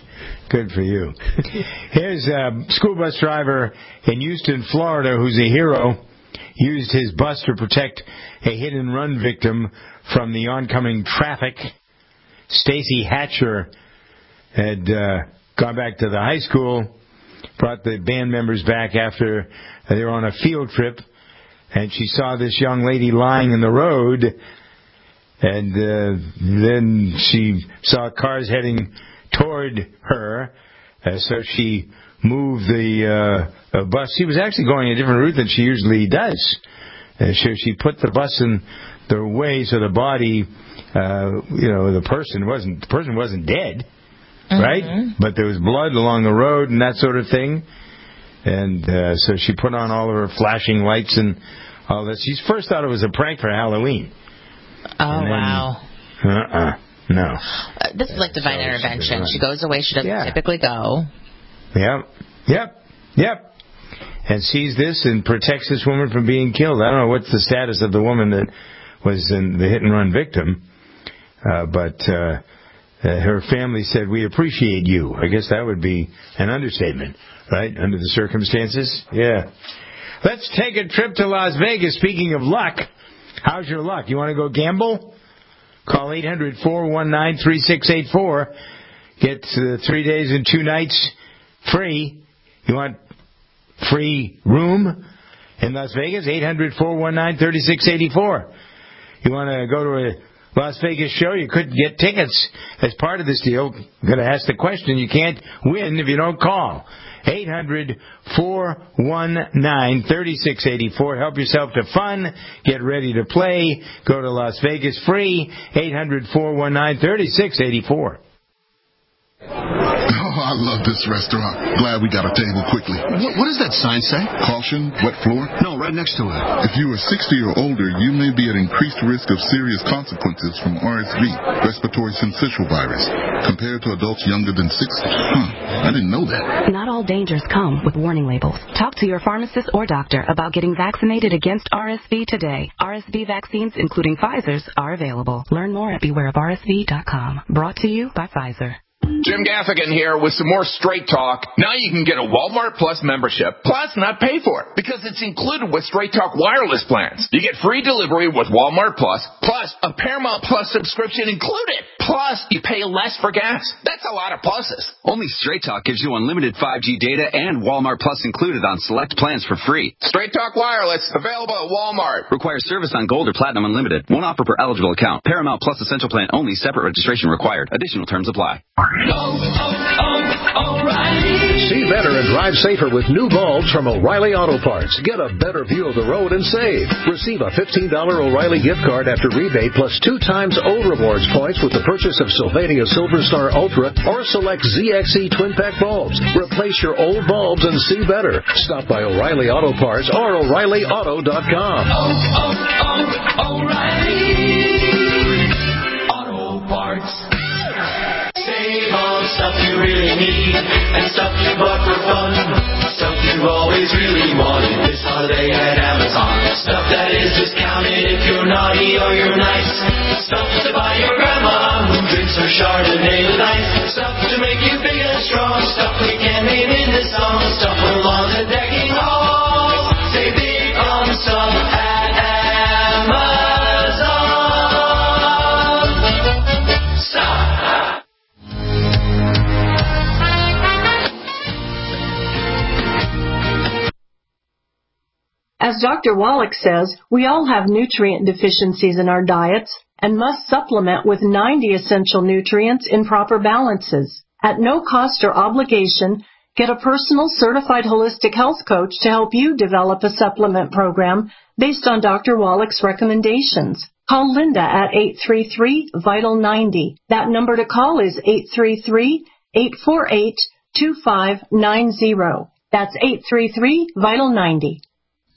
Good for you. Here's a school bus driver in Houston, Florida, who's a hero. Used his bus to protect a hit-and-run victim from the oncoming traffic. Stacy Hatcher had uh, gone back to the high school, brought the band members back after they were on a field trip, and she saw this young lady lying in the road, and uh, then she saw cars heading toward her, uh, so she moved the uh, uh, bus. She was actually going a different route than she usually does. Uh, so she put the bus in the way so the body, uh, you know, the person wasn't the person wasn't dead, mm-hmm. right? But there was blood along the road and that sort of thing. And uh, so she put on all of her flashing lights and all that. She first thought it was a prank for Halloween. Oh, then, wow. Uh-uh. No. Uh, this is like divine so intervention. She goes away. She doesn't yeah. typically go. Yep. Yep. Yep. And sees this and protects this woman from being killed. I don't know what's the status of the woman that was in the hit-and-run victim, uh, but uh, uh, her family said, we appreciate you. I guess that would be an understatement, right, under the circumstances? Yeah. Let's take a trip to Las Vegas. Speaking of luck, how's your luck? You want to go gamble? Call eight hundred, four one nine, three six eight four. Get uh, three days and two nights free. You want free room in Las Vegas? eight hundred, four one nine, three six eight four. You want to go to a Las Vegas show? You couldn't get tickets as part of this deal. I'm going to ask the question. You can't win if you don't call. eight hundred, four one nine, three six eight four. Help yourself to fun. Get ready to play. Go to Las Vegas free. eight hundred, four one nine, three six eight four. Oh, I love this restaurant. Glad we got a table quickly. What, what does that sign say? Caution, wet floor? No, right next to it. If you are sixty or older, you may be at increased risk of serious consequences from R S V, respiratory syncytial virus, compared to adults younger than sixty. Huh, I didn't know that. Not all dangers come with warning labels. Talk to your pharmacist or doctor about getting vaccinated against R S V today. R S V vaccines, including Pfizer's, are available. Learn more at beware of R S V dot com. Brought to you by Pfizer. Jim Gaffigan here with some more Straight Talk. Now you can get a Walmart Plus membership, plus not pay for it, because it's included with Straight Talk wireless plans. You get free delivery with Walmart Plus, plus a Paramount Plus subscription included. Plus, you pay less for gas. That's a lot of pluses. Only Straight Talk gives you unlimited five G data and Walmart Plus included on select plans for free. Straight Talk wireless, available at Walmart. Requires service on Gold or Platinum Unlimited. One offer per eligible account. Paramount Plus Essential Plan only. Separate registration required. Additional terms apply. Oh, oh, oh, O'Reilly. See better and drive safer with new bulbs from O'Reilly Auto Parts. Get a better view of the road and save. Receive a fifteen dollars O'Reilly gift card after rebate plus two times O Rewards points with the purchase of Sylvania Silver Star Ultra or select Z X E Twin Pack bulbs. Replace your old bulbs and see better. Stop by O'Reilly Auto Parts or O'Reilly Auto dot com. Oh, oh, oh, O'Reilly Auto Parts. Save on stuff you really need and stuff you bought for fun. Stuff you've always really wanted this holiday at Amazon. Stuff that is discounted if you're naughty or you're nice. Stuff to buy your grandma who drinks her Chardonnay with ice. Stuff to make you big and strong. Stuff we can't name in this song. Stuff for lawns and decking halls. Save big on stuff at Amazon. Stop. As Doctor Wallach says, we all have nutrient deficiencies in our diets and must supplement with ninety essential nutrients in proper balances. At no cost or obligation, get a personal certified holistic health coach to help you develop a supplement program based on Doctor Wallach's recommendations. Call Linda at eight three three, vital ninety. That number to call is eight three three, eight four eight, two five nine zero. That's eight three three, vital ninety.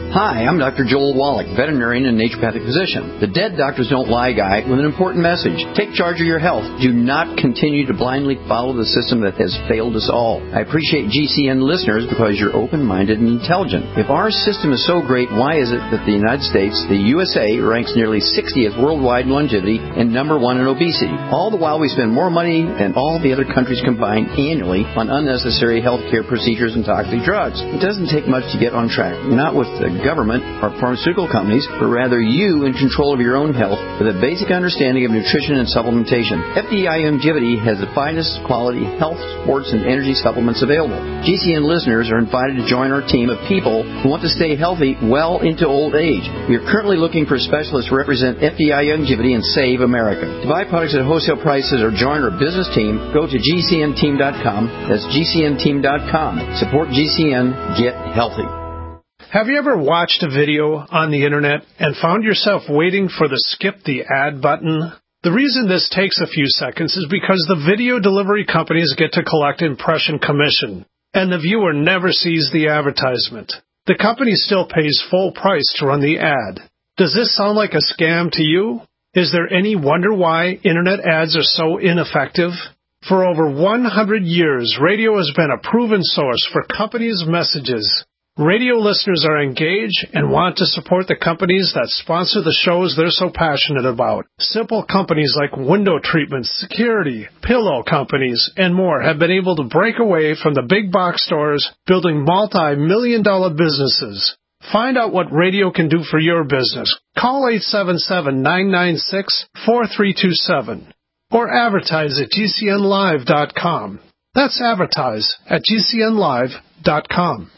Hi, I'm Doctor Joel Wallach, veterinarian and naturopathic physician. The Dead Doctors Don't Lie guy with an important message. Take charge of your health. Do not continue to blindly follow the system that has failed us all. I appreciate G C N listeners because you're open-minded and intelligent. If our system is so great, why is it that the United States, the U S A, ranks nearly sixtieth worldwide in longevity and number one in obesity? All the while we spend more money than all the other countries combined annually on unnecessary health care procedures and toxic drugs. It doesn't take much to get on track. Not with the government or pharmaceutical companies, but rather you in control of your own health with a basic understanding of nutrition and supplementation. F D I Longevity has the finest quality health, sports, and energy supplements available. G C N listeners are invited to join our team of people who want to stay healthy well into old age. We are currently looking for specialists to represent F D I Longevity and Save America. To buy products at wholesale prices or join our business team, go to G C N team dot com. That's G C N team dot com. Support G C N. Get healthy. Have you ever watched a video on the internet and found yourself waiting for the skip the ad button? The reason this takes a few seconds is because the video delivery companies get to collect impression commission, and the viewer never sees the advertisement. The company still pays full price to run the ad. Does this sound like a scam to you? Is there any wonder why internet ads are so ineffective? For over one hundred years, radio has been a proven source for companies' messages. Radio listeners are engaged and want to support the companies that sponsor the shows they're so passionate about. Simple companies like window treatments, security, pillow companies, and more have been able to break away from the big box stores, building multi-million dollar businesses. Find out what radio can do for your business. Call eight seven seven, nine nine six, four three two seven or advertise at G C N live dot com. That's advertise at G C N live dot com.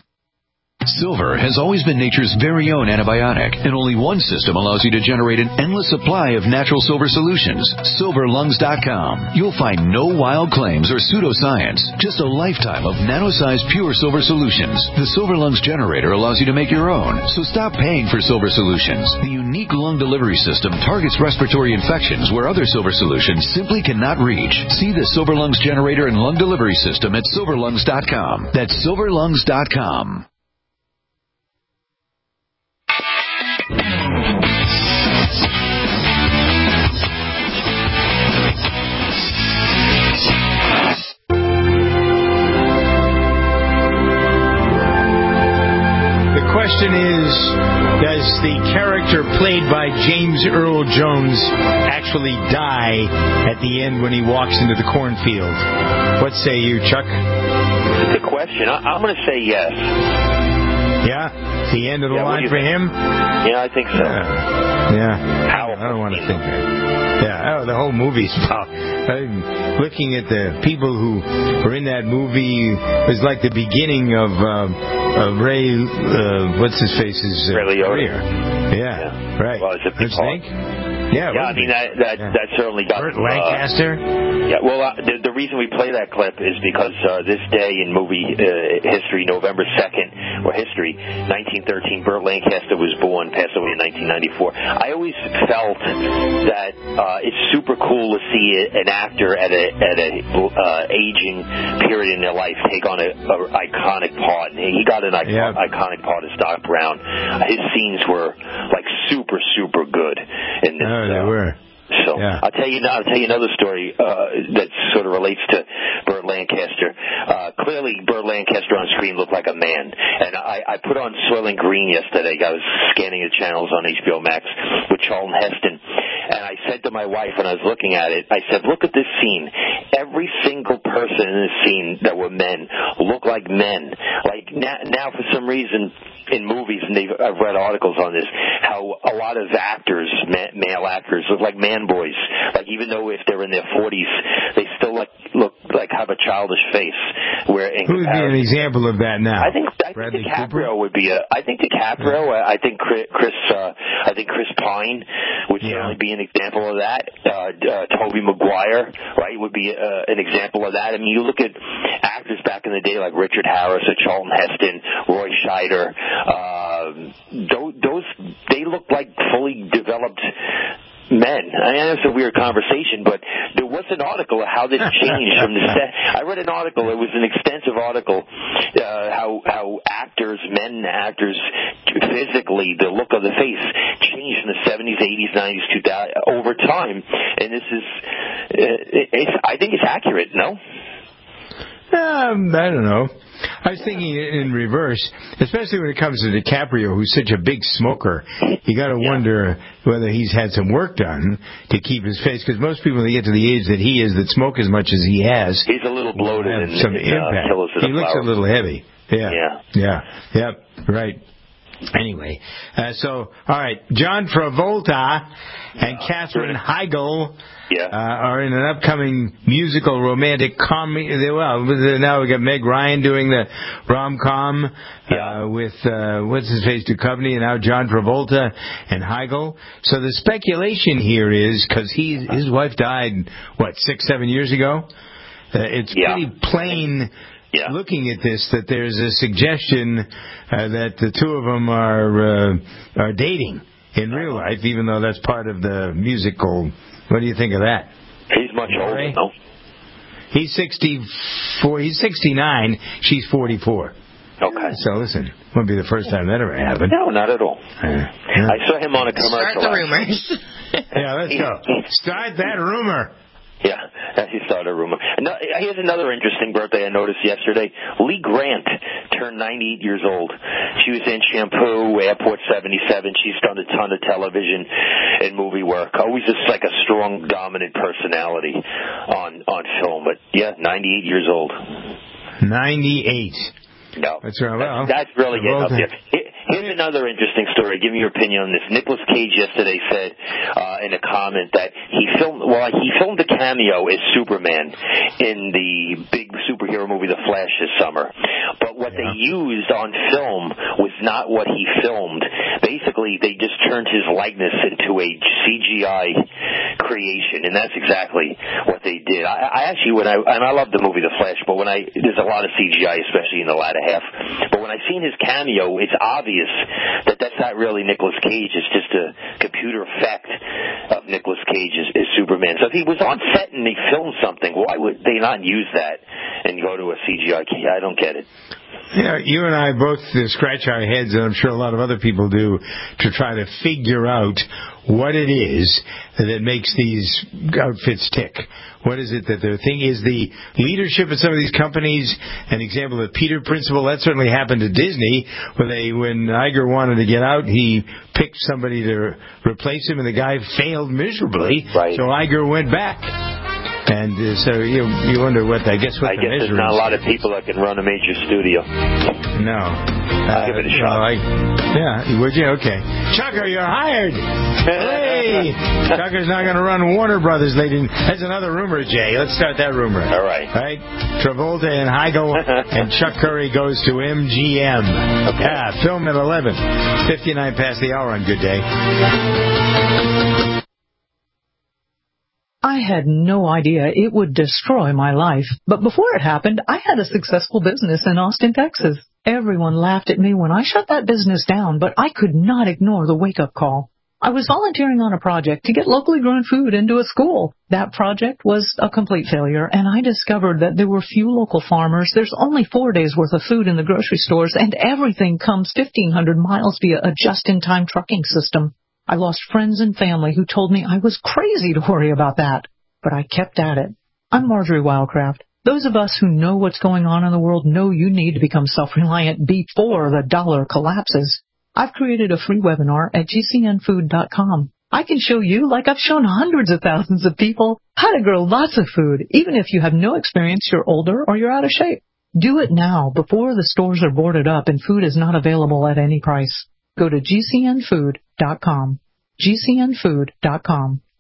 Silver has always been nature's very own antibiotic, and only one system allows you to generate an endless supply of natural silver solutions. silver lungs dot com. You'll find no wild claims or pseudoscience, just a lifetime of nano-sized pure silver solutions. The Silver Lungs generator allows you to make your own, so stop paying for silver solutions. The unique lung delivery system targets respiratory infections where other silver solutions simply cannot reach. See the Silver Lungs generator and lung delivery system at silver lungs dot com. That's silver lungs dot com. The question is, does the character played by James Earl Jones actually die at the end when he walks into the cornfield? What say you, Chuck? Good question. I- I'm going to say yes. Yeah? The end of the yeah, line for think? him? Yeah, I think so. Yeah. yeah. I, I don't want to think that. Yeah, oh, the whole movie's about. I'm looking at the people who were in that movie. It was like the beginning of, um, of Ray, uh, what's his face's uh, Ray Liotta. career. Yeah, yeah, right. Well, it's a big think? Yeah, yeah I mean, that that, yeah. that certainly got... Burt Lancaster? Uh, yeah, well, uh, the, the reason we play that clip is because uh, this day in movie uh, history, November second, or history, nineteen thirteen, Burt Lancaster was born, passed away in nineteen ninety-four. I always felt that uh, it's super cool to see an actor at a at a uh, aging period in their life take on a, a iconic part. He got an icon, yeah. iconic part as Doc Brown. His scenes were like super, super good in this. Oh, they uh, were. So yeah. I'll tell you. I'll tell you another story uh, that sort of relates to Burt Lancaster. Uh, clearly, Burt Lancaster on screen looked like a man, and I, I put on Soylent Green yesterday. I was scanning the channels on H B O Max with Charlton Heston, and I said to my wife when I was looking at it, I said, "Look at this scene. Every single person in this scene that were men look like men. Like now, now for some reason." In movies, and they've, I've read articles on this, how a lot of actors, ma- male actors, look like man boys. Like even though if they're in their forties, they still look look like have a childish face. Where in who would be an example of that now? I think I Bradley think DiCaprio Cooper? would be a. I think DiCaprio. Yeah. I think Chris. Uh, I think Chris Pine would yeah. certainly be an example of that. Uh, uh, Tobey Maguire, right, would be uh, an example of that. I mean, you look at actors back in the day like Richard Harris or Charlton Heston, Roy Scheider. Uh, those, those they look like fully developed men. men. I know it's a weird conversation, but there was an article of how this changed from the set. I read an article. It was an extensive article, uh, how how actors, men actors, physically, the look of the face changed in the seventies, eighties, nineties, two thousand over time. And this is, uh, it's, I think it's accurate. No. Um, I don't know. I was thinking in reverse, especially when it comes to DiCaprio, who's such a big smoker. You got to yeah. wonder whether he's had some work done to keep his face, because most people, when they get to the age that he is, that smoke as much as he has, he's a little bloated and some uh, impact. He looks flowers. a little heavy. Yeah. Yeah. Yeah. Yep. Right. Anyway, uh, so, all right, John Travolta and Katherine Heigl yeah. uh, are in an upcoming musical romantic comedy. Well, now we got Meg Ryan doing the rom-com yeah. uh, with, uh, what's his face, Duchovny, and now John Travolta and Heigl. So the speculation here is, because he his wife died, what, six, seven years ago? Uh, it's yeah. pretty plain... Yeah. Looking at this, that there's a suggestion uh, that the two of them are uh, are dating in real life, even though that's part of the musical. What do you think of that? He's much older, right? no? He's sixty-four. He's sixty-nine. She's forty-four. Okay. So listen, won't be the first time that ever happened. No, not at all. Uh, yeah. I saw him on a commercial. Start the rumors. Yeah, let's go. Start that rumor. Yeah, he started a rumor. No, here's another interesting birthday I noticed yesterday. Lee Grant turned ninety-eight years old. She was in Shampoo, Airport seventy-seven. She's done a ton of television and movie work. Always just like a strong, dominant personality on on film. But yeah, ninety-eight years old. ninety-eight. No, that's right. Well, that's really getting up there. Here's another interesting story. Give me your opinion on this. Nicolas Cage yesterday said uh, in a comment that he filmed. Well, he filmed a cameo as Superman in the big superhero movie The Flash this summer. But what yeah. they used on film was not what he filmed. Basically, they just turned his likeness into a C G I creation, and that's exactly what they did. I, I actually, when I and I love the movie The Flash, but when I there's a lot of C G I, especially in the latter half. But when I seen his cameo, it's obvious that that's not really Nicolas Cage. It's just a computer effect of Nicolas Cage as, as Superman. So if he was on set and they filmed something, why would they not use that and go to a C G I? I don't get it. You know, you and I both uh, scratch our heads, and I'm sure a lot of other people do, to try to figure out what it is that makes these outfits tick. What is it that their thing is? The leadership of some of these companies. An example, the Peter Principle, that certainly happened to Disney, where they, when Iger wanted to get out, he picked somebody to replace him, and the guy failed miserably. Right. So Iger went back. And uh, so you you wonder what I guess what I the guess there's not a lot of people that can run a major studio. No, I'll uh, give it a shot. No, I, yeah, would you? Okay, Chucker, you're hired. Hey, Chucker's not going to run Warner Brothers. They didn't. That's another rumor, Jay. Let's start that rumor. All right. All right. Travolta and Heigl and Chuck Curry goes to M G M. Okay. Yeah, film at eleven, fifty-nine past the hour on Good Day. I had no idea it would destroy my life, but before it happened, I had a successful business in Austin, Texas. Everyone laughed at me when I shut that business down, but I could not ignore the wake-up call. I was volunteering on a project to get locally grown food into a school. That project was a complete failure, and I discovered that there were few local farmers. There's only four days' worth of food in the grocery stores, and everything comes fifteen hundred miles via a just-in-time trucking system. I lost friends and family who told me I was crazy to worry about that, but I kept at it. I'm Marjorie Wildcraft. Those of us who know what's going on in the world know you need to become self-reliant before the dollar collapses. I've created a free webinar at G C N food dot com. I can show you, like I've shown hundreds of thousands of people, how to grow lots of food, even if you have no experience, you're older, or you're out of shape. Do it now, before the stores are boarded up and food is not available at any price. Go to G C N food dot com. G C N food dot com.